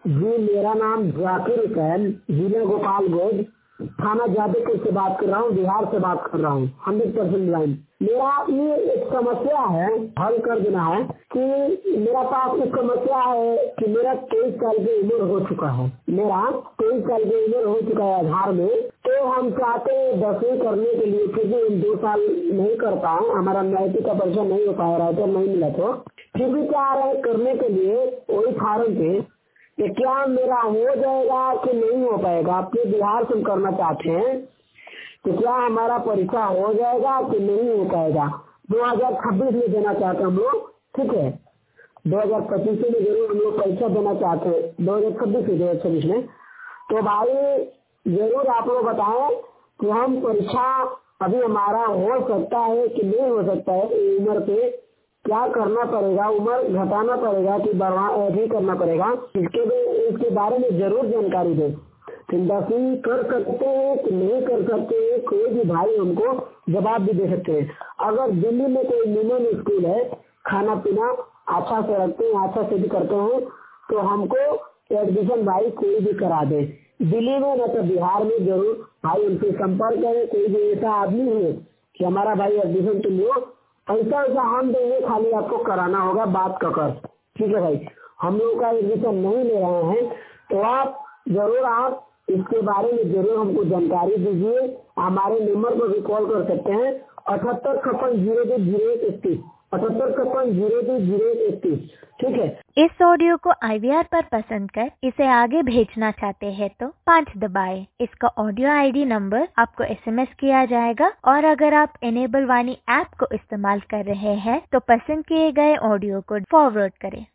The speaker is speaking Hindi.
जी, मेरा नाम जाकिर हुसैन, जिला गोपालगंज, थाना जादवपुर से बात कर रहा हूँ, बिहार से बात कर रहा हूँ। 100% लाइन। मेरा ये एक समस्या है, हल कर देना है कि मेरा पास एक समस्या है कि मेरा 23 साल की उम्र हो चुका है। मेरा 23 साल की उम्र हो चुका है आधार में। तो हम चाहते हैं 10वीं करने के लिए, क्योंकि हम 2 साल नहीं कर पाए, हमारा मैट्रिक का परीक्षा नहीं हो पाया रहा था, नहीं मिला तो फिर भी चाह रहे करने के लिए वही फार्म पे कि क्या मेरा हो जाएगा कि नहीं हो पाएगा। अपने बिहार से करना चाहते हैं तो क्या हमारा परीक्षा हो जाएगा कि नहीं हो पाएगा। 2026 में देना चाहते हैं हम लोग, ठीक है। 2025 में जरूर हम लोग परीक्षा देना चाहते हैं, 2026 में। तो भाई जरूर आप लोग बताएं कि हम परीक्षा अभी हमारा हो सकता है कि नहीं हो सकता है। उम्र पे क्या करना पड़ेगा, उम्र घटाना पड़ेगा कि बढ़ा करना पड़ेगा, इसके बारे में जरूर जानकारी दें। फिर 10वीं कर सकते हैं कि नहीं कर सकते हैं, कोई भी भाई हमको जवाब भी दे सकते हैं। अगर दिल्ली में कोई निमन स्कूल है, खाना पीना अच्छा से रखते हैं, अच्छा से भी करते हैं, तो हमको एडमिशन भाई कोई भी करा दे, दिल्ली में न तो बिहार में। जरूर भाई उनसे संपर्क करें। कोई भी ऐसा आदमी है कि हमारा भाई एडमिशन तुम लो, ऐसा हम देंगे, खाली आपको कराना होगा बात कर। ठीक है भाई, हम लोग का एडमिशन नहीं ले रहे हैं, तो आप जरूर इसके बारे में जरूर हमको जानकारी दीजिए। हमारे नंबर पर भी कॉल कर सकते हैं, 7856020131, 7856020131। ठीक है। इस ऑडियो को IVR पर पसंद कर इसे आगे भेजना चाहते हैं तो 5 दबाएं। इसका ऑडियो ID नंबर आपको SMS किया जाएगा, और अगर आप इनेबल वाणी ऐप को इस्तेमाल कर रहे हैं तो पसंद किए गए ऑडियो को फॉरवर्ड करें।